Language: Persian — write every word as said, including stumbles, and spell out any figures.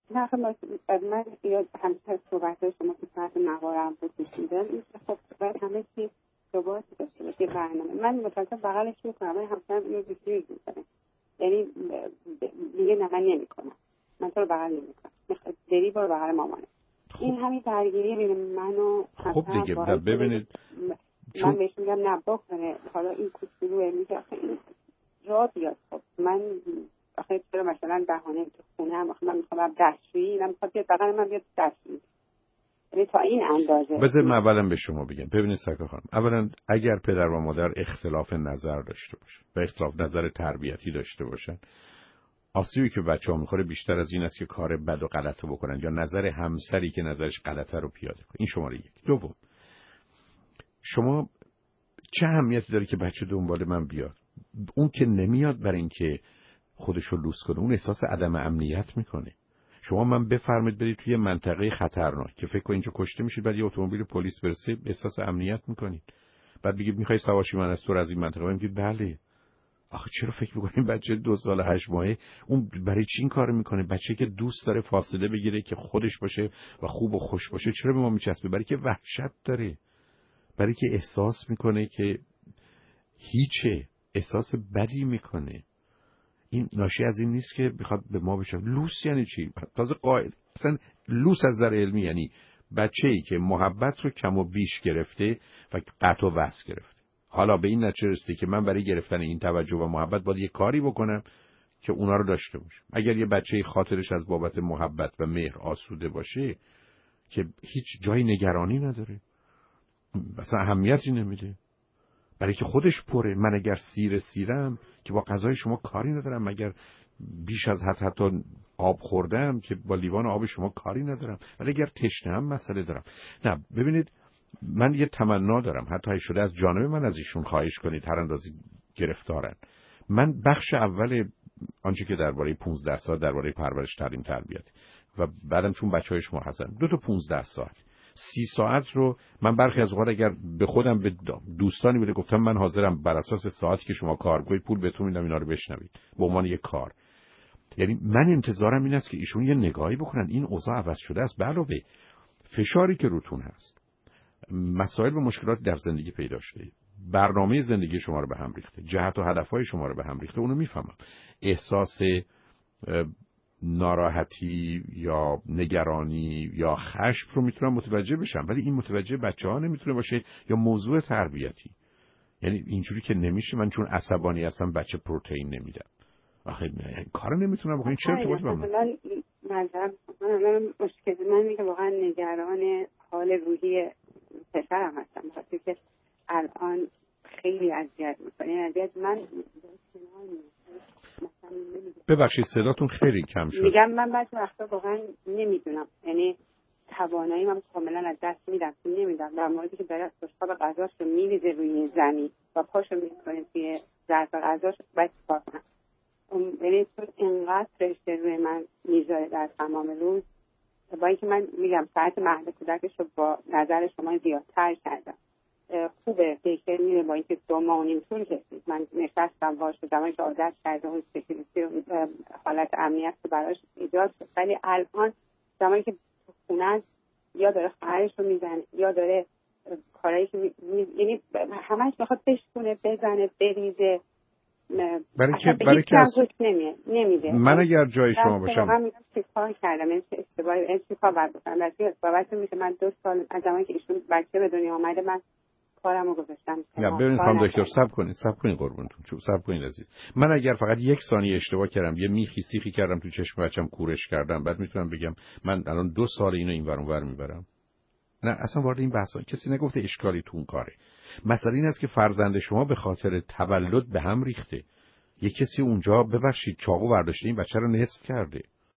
نه خب من یا همسر صحبت شما که ساعت نوارم بود میشیدم این خب باید همه چی ثبات داشته باشه برنامه. من متوجه بغلش میکنم من همسرم اینو بیشتری میکنه، یعنی دیگه نه من نمی کنم، من تو رو بغل نمی کنم، دری برو بغل مامانه. خب. این همین درگیری بین من و خب دیگه ببینید من چون... بهش میگم نه بکنه، حالا این کوچولوه میگه این را بیاد. خب من آخه چرا مثلا بهانه تو خونه هم آخه من میخوام دستشویی، من میخوام بیاد بغل من بیاد دستشویی، یعنی تا این اندازه. بذار من اولا به شما بگم. ببینید سکا خانم، اولا اگر پدر و مادر اختلاف نظر داشته باشه و اختلاف نظر تربیتی داشته باشن، آسیبی که بچه‌ها میخوره بیشتر از این است که کار بد و غلط رو بکنن یا نظر همسری که نظرش غلطه رو پیاده کنه. این شماره یک. دوم، شما چه اهمیتی داره که بچه دنبال من بیاد؟ اون که نمیاد برای اینکه خودش رو لوس کنه، اون احساس عدم امنیت میکنه. شما من بفرمایید برید توی منطقه خطرناک که فکر کنید اینجا کشته میشید، بعد یه اتومبیل پلیس برسه احساس امنیت میکنید، بعد بگید میخوای سواشی من از تو از این منطقه، میگید بله. آخه چرا فکر میکنید بچه دو سال هشت ماهه اون برای چی این کارو میکنه؟ بچه که دوست داره فاصله بگیره که خودش باشه و خوب و خوش باشه، چرا به ما میچسبه؟ برای که وحشت داره، برای که احساس میکنه که هیچه، احساس بدی میکنه. این ناشی از این نیست که بخواد به ما بشه لوس. یعنی چی؟ تازه قاعد اصلا لوس از نظر علمی یعنی بچه‌ای که محبت رو کم و بیش گرفته و قطع و وصل گرفته. حالا به این نتیجه رسیده که من برای گرفتن این توجه و محبت باید یه کاری بکنم که اونا رو داشته باشه. اگر یه بچه‌ای خاطرش از بابت محبت و مهر آسوده باشه که هیچ جای نگرانی نداره، اصلا اهمیتی نمیده، برای که خودش پره. من اگر سیر سیرم که با غذای شما کاری ندارم، مگر بیش از حد حتی آب خوردم که با لیوان آب شما کاری ندارم، ولی اگر تشنه هم مسئله دارم. نه ببینید، من یه تمنا دارم، حتی شده از جانب من از ایشون خواهش کنید هر اندازی گرفتارن. من بخش اول آنچه که درباره پانزده سال درباره پرورش، تعلیم، تربیت و بعدم چون بچهای شما هستن دو تا پانزده سال سی ساعت رو من برخی از اوقات اگر به خودم به دوستانی بوده گفتم من حاضرم بر اساس ساعتی که شما کار کنید پول بهتون میدم اینا رو بشنوید به عنوان یک کار. یعنی من انتظارم این است که ایشون یه نگاهی بکنن این اوضاع عوض شده است، علاوه فشاری که روتون هست، مسائل و مشکلات در زندگی پیدا شده، برنامه زندگی شما رو به هم ریخته، جهت و هدفهای شما رو به هم ریخته، اونو میفهمم. احساس ناراحتی یا نگرانی یا خشم رو میتونم متوجه بشم، ولی این متوجه بچه ها نمیتونه باشه یا موضوع تربیتی. یعنی اینجوری که نمیشه من چون عصبانی هستم بچه پروتئین نمیدم. آخه این کارو نمیتونم بکنم. چرا ارتباطی با من؟ من من مشکل من میگه واقعا نگران حال روحی پسرم هستم، خاطر که الان خیلی اذیت میکنه. اذیت من ببخشید صداتون خیلی کم شد. میگم من بعضی وقتا واقعا نمیدونم، یعنی توانایی من کاملا از دست میدم، نمیدم در موردی که برای بشقاب غذاش رو میریزه روی زمین و پاشو میکنه توی ظرف غذاش باید چیکار کنم. یعنی چون اینقدر رشته روی من میذاره در تمام روز، با اینکه من میگم ساعت مهد کودکش رو با نظر شما زیادتر کردم. خوبه فکر میره با اینکه دو ماه و نیم طول کشید من نشستم باشه زمانی که عادت کرده و سکیوریتی و حالت امنیت رو براش ایجاد شد، ولی الان زمانی که خونه یا داره خواهرش رو میزنه یا داره کارهایی که می... یعنی همش میخواد بشکونه بزنه بریزه، برای که برای که از... نمیده. من اگر جای شما باشم واقعا میگم چه کار کردم، این چه اشتباهی، این چه کار باید بکنم. درسته بابت میشه من دو سال از زمانی که ایشون بچه به دنیا آمده من کارمو گذاشتم. نه ببینید خانم دکتر صبر کنید صبر کنید قربونتون، چون صبر کنید عزیز. من اگر فقط یک ثانیه اشتباه کردم، یه میخی سیخی کردم تو چشم بچم کورش کردم، بعد میتونم بگم من الان دو سال اینو این ور اون ور میبرم؟ نه اصلا وارد این بحثا کسی نگفته اشکالی تو اون کاره. مسئله این است که فرزند شما به خاطر تولد به هم ریخته. یه کسی اونجا ببخشید چاقو برداشته این بچه رو نصف کرده.